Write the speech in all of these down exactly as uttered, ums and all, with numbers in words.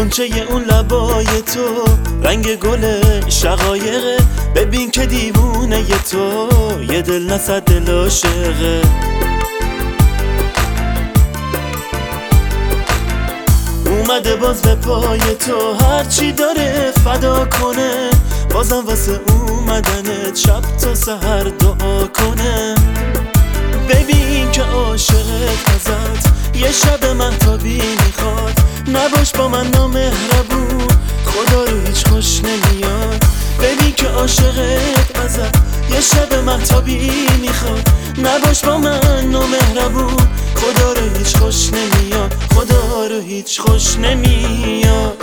غنچه اون لبای تو رنگ گل شقایقه، ببین که دیوونه ی تو یه دل نصد دل عاشقه. اومده باز به پای تو هرچی داره فدا کنه، بازم واسه اومدنت شب تا سحر دعا کنه. ببین که عاشقت ازت یه شب مهتابی میخواد، نباش با من نامهربون خدا رو هیچ خوش نمیاد. ببین که عاشقت ازت یه شب مهتابی میخواد، نباش با من نامهربون خدا رو هیچ خوش نمیاد، خدا رو هیچ خوش نمیاد.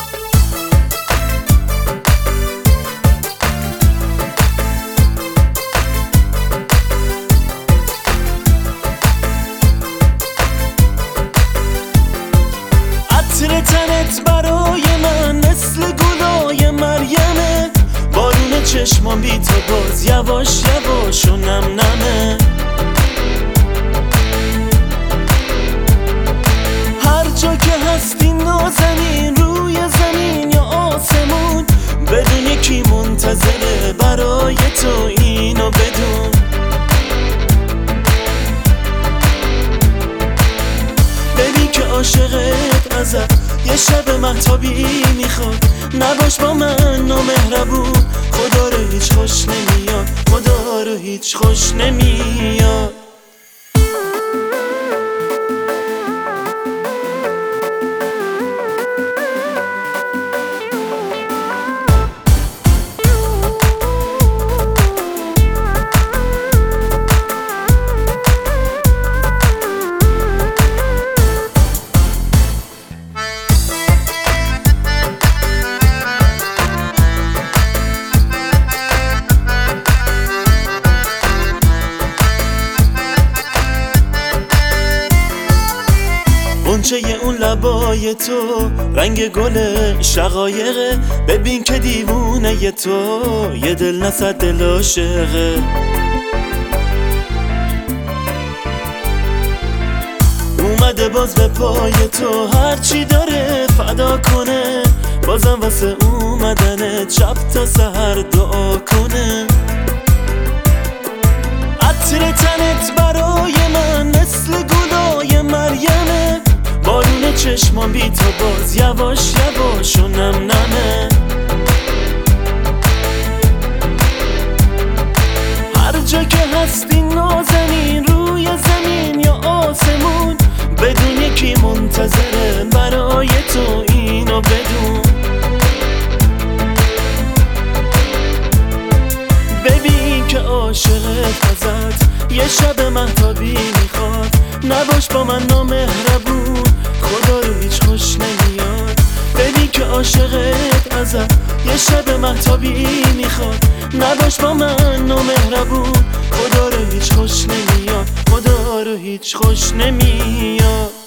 عطر تنت برای من مثل گلای مریمت، بارون چشمان بی تو باز یواش یواش و نم نمه. هر جا که هستی نازنین روی زمین یا آسمون، بدون یکی منتظره برای تو اینو بدون. ببین که عاشقت ازت یه شب مهتابی میخواد، نباش با من نامهربون خدا رو هیچ خوش نمیاد، خدا رو هیچ خوش نمیاد. غنچه اون لبای تو رنگ گل شقایقه، ببین که دیوونه ی تو یه دل نصد دل عاشقه. اومده باز به پای تو هرچی داره فدا کنه، بازم واسه اومدنت شب تا سحر دعا کنه. عطر تنت برای من مثل گلای مریمت، بارون چشمان بی تو باز یواش یواش و نم نمه. هر جا که هستی نازنین روی زمین یا آسمون، بدون یکی منتظره برای تو اینو بدون. ببین که عاشقت ازت یه شب مهتابی میخواد، نباش با من نامهربون خدا رو هیچ خوش نمیاد. ببین که عاشقت ازت یه شب مهتابی میخواد، نباش با من نامهربون خدا رو هیچ خوش نمیاد، خدا رو هیچ خوش نمیاد.